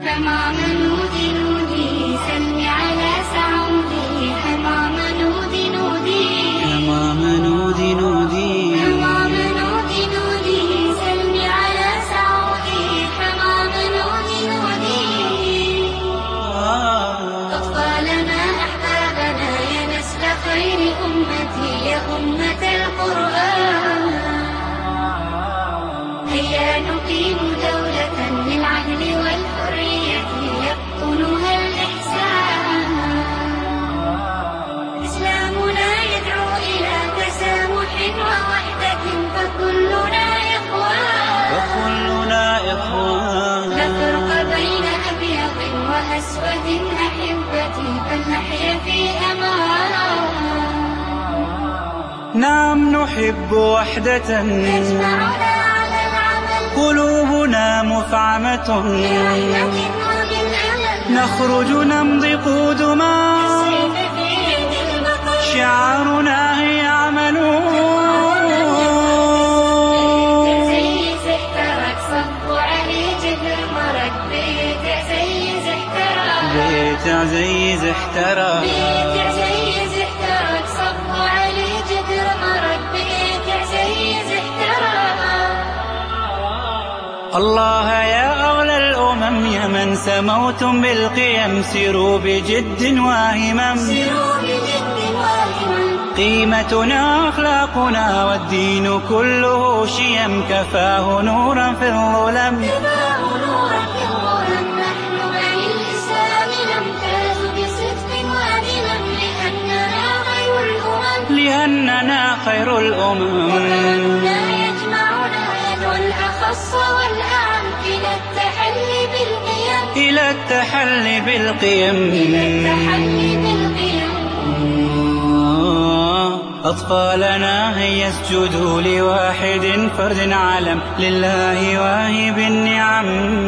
حمام نودي نودي سل على سعودي. حمام نودي نودي حمام نودي نودي حمام نودي نودي سل على سعودي. حمام نودي نودي أطفالنا أحبابنا يا نسل خير أمتي يا أمة القرآن. هيا نقيم دولة للعدل والحرية يقطنها الإحسان. إسلامنا يدعو إلى تسامح ووحدة فكلنا إخوان. لا فرق بين أبيض وأسود أحبتي فلنحيا في أمان. نعم نحب وحدة تجمعنا على العمل قلوبنا مفعمة برحمة وبالأمل. نخرج نمضي قدما السيف في يد البطل شعارنا هي عمل زيز احترق صب علي جدر مرق. بيت عزيز احترق بيت عزيز احترق بيت عزيز احترق صب علي جدر مرق. بيت عزيز احترق. الله يا أولى الأمم يا من سموتم بالقيم سيروا بجد واهمم. سيروا بجد واهمم. قيمتنا أخلاقنا والدين كله شيم كفاه نورا في الظلم. كفاه نورا في الظلم. نحن عن الإسلام نمتاز بصدق وعدل لأننا خير الأمم. وقانوننا يجمعنا يدعو الأخص والأعم إلى التحلي بالقيم. أطفالنا هيا اسجدوا لواحد فرد علم لله واهب النعم.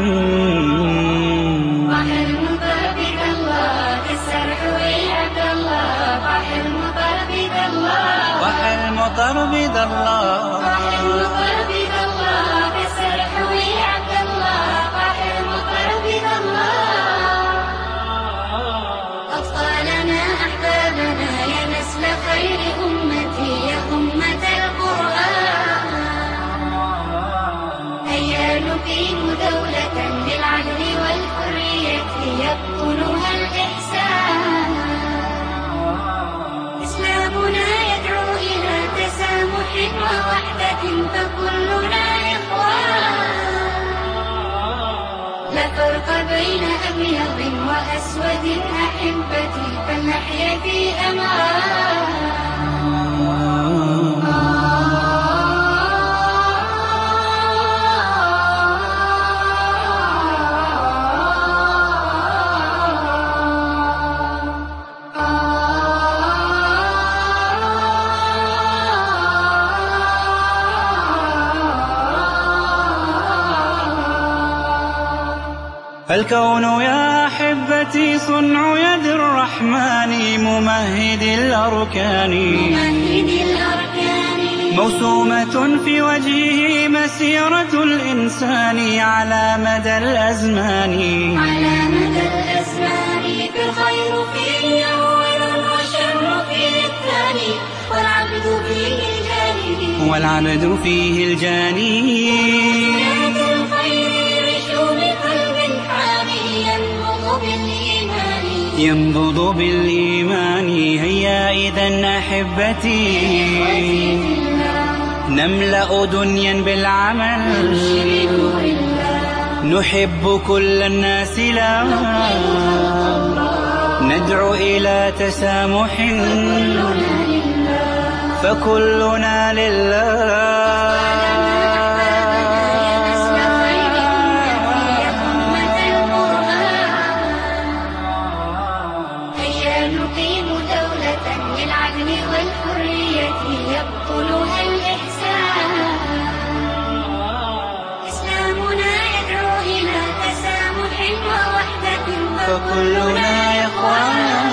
طاح المطر بك الله السرح وعبد الله. طاح المطر بك الله طاح المطر بك الله طاح المطر بك الله السرح وعبد الله. طاح المطر بك الله. أطفالنا أحبابنا يا نسل خير أمتي يا أمة القرآن. هيا نقيم دولة للعدل والحرية يقطنها الإحسان. إسلامنا يدعو إلى تسامح ووحدة فكلنا إخوان. لا فرق بين أبيض وأسود أحبتي فلنحيا في أمان. الكون يا أحبتي صنع يد الرحمن ممهد الأركان. موسومة في وجهه مسيرة الإنسان على مدى الأزمان. فالخير فيه أول والشر فيه الثاني. والعبد فيه الجاني. ينبض بالإيمان. هيا إذن أحبتي نملأ دنيا بالعمل. نحب كل الناس لا ندعو إلى تسامح فكلنا لله. نقيم دولة للعدل والحرية يبطلها الإحسان. إسلامنا يدعو إلى تسامح ووحدة فكلنا إخوان.